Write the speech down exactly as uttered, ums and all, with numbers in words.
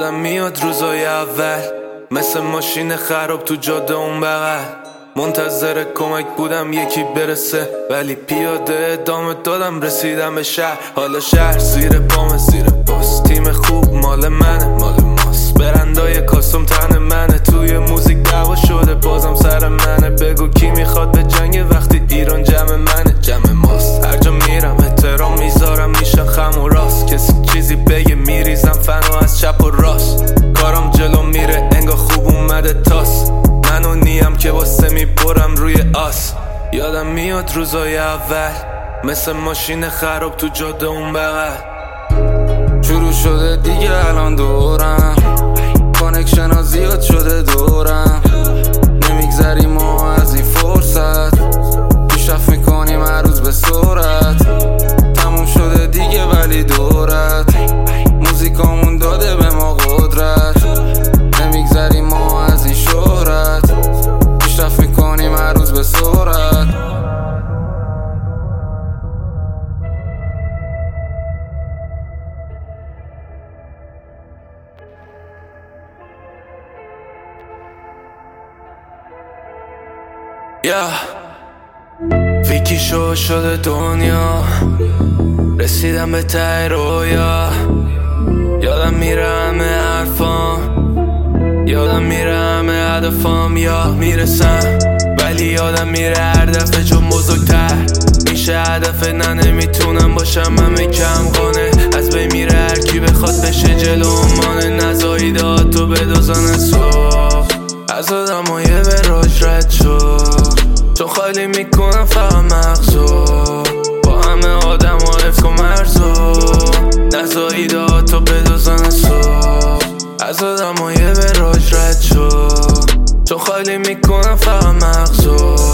یادم میاد روزای اول مثل ماشین خراب تو جاده اون بغل منتظر کمک بودم یکی برسه، ولی پیاده ادامه دادم رسیدم به شهر. حالا شهر زیر پام زیر پاس، تیم خوب مال منه مال ماست، برندای کاستوم تن منه، توی موزیک دعوا شده بازم سر منه. بگو کی میخواد به جنگ وقتی ایران جمع منه جمع ماست. هر جا میرم احترام میذارم میشن خم و راست، کسی چیزی بگه میریزم فنو از چپ و راست. کارم جلو میره انگار خوب اومده تاس، منو نیم که واسه میبرم روی آس. یادم میاد روزای اول مثل ماشین خراب تو جاده اون بغل شروع شده دیگه الان دورم، کانکشن ها زیاد شده دورم، نمیگذری ما از این فرصت، پیشرفت میکنیم هر روز به سرعت. تموم شده دیگه ولی دورت، موزیکامون داده به ما قدرت، نمیگذری ما از این شهرت، پیشرفت میکنیم هر روز به سرعت. یا ویکی شو شده دنیا، رسیدم به ته رویا. یادم میره همه حرفام، یادم میره همه هدفام، یا میرسم ولی یادم میره هر دفعه چون بزرگتر میشه هدف. نه نمیتونم باشم همه کم قانه، از بین میره هر کی بخواد بشه جلو مانه. نزاییده ها تو بدازن صبح از آدمای به راج رد شد، چون خالی میکنم فقط مغزو با همه آدم ها افت و مرزو. نزاییده ها تو بدازن صبح از آدمای به راج رد شد، چون خالی میکنم فقط مغزو